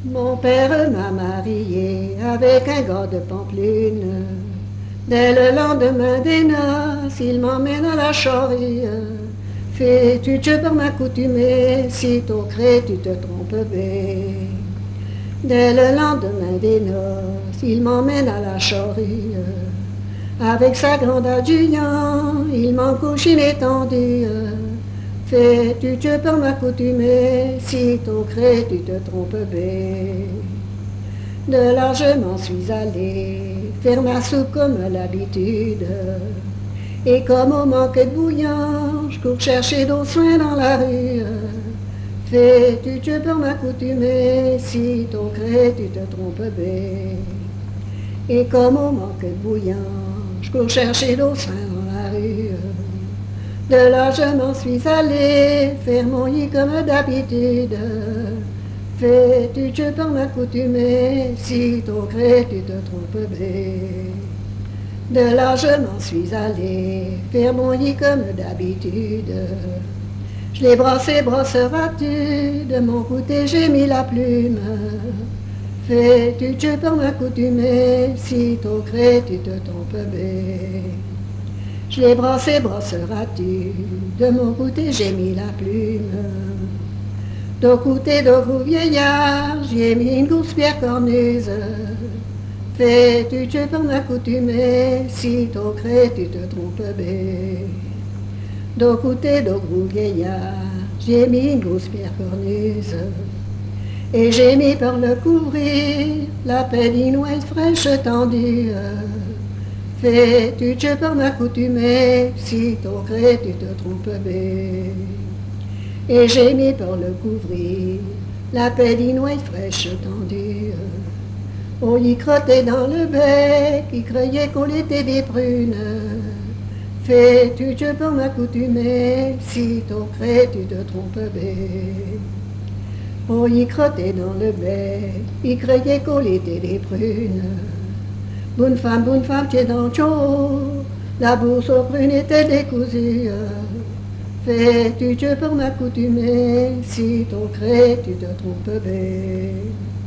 Mon père m'a marié avec un gars de Pamplune. Dès le lendemain des noces, il m'emmène à la charrie. Fais-tu Dieu pour m'accoutumer, si t'au crée tu te trompes bien. Dès le lendemain des noces, il m'emmène à la charrie. Avec sa grande adjudant, il m'encouche inétendu. Fais-tu Dieu pour m'accoutumer, si t'au crée tu te trompes bien. De là je m'en suis allé, faire ma soupe comme l'habitude. Et comme au manque de bouillon, je cours chercher d'eau soin dans la rue. Fais-tu Dieu pour m'accoutumer, si t'au crée tu te trompes bien. Et comme au manque de bouillon, je cours chercher d'eau soin dans la rue. De là je m'en suis allé, faire mon lit comme d'habitude. Fais-tu Dieu pour m'accoutumer, si t'au crée tu te trompes bien. De là je m'en suis allé, faire mon lit comme d'habitude. Je l'ai brassé, brosseras-tu, de mon côté j'ai mis la plume. Fais-tu Dieu pour m'accoutumer, si t'au crée tu te trompes bien. Je l'ai brassé, brosseras-tu, de mon côté j'ai mis la plume. D'un côté de vous vieillard, j'y ai mis une grosse pierre cornuse. Fais-tu Dieu pour m'accoutumer, si t'au crée tu te trompes bien. D'un côté de vous vieillard, j'y ai mis une grosse pierre cornuse. Et j'ai mis par le couvrir la pédinoise fraîche tendue. Fais-tu Dieu pour m'accoutumer, si t'au crée tu te trompes bien. Et j'ai mis pour le couvrir la pédinoise fraîche tendue. On y crottait dans le bec, il croyait qu'on était des prunes. Fais-tu Dieu pour m'accoutumer, si t'au crée tu te trompes bien. On y crottait dans le bec, il croyait qu'on était des prunes. Bonne femme, tu es dans le chaud, la bourse aux prunes était décousue. Fais-tu Dieu pour m'accoutumer, si t'au crée tu te trompes bien.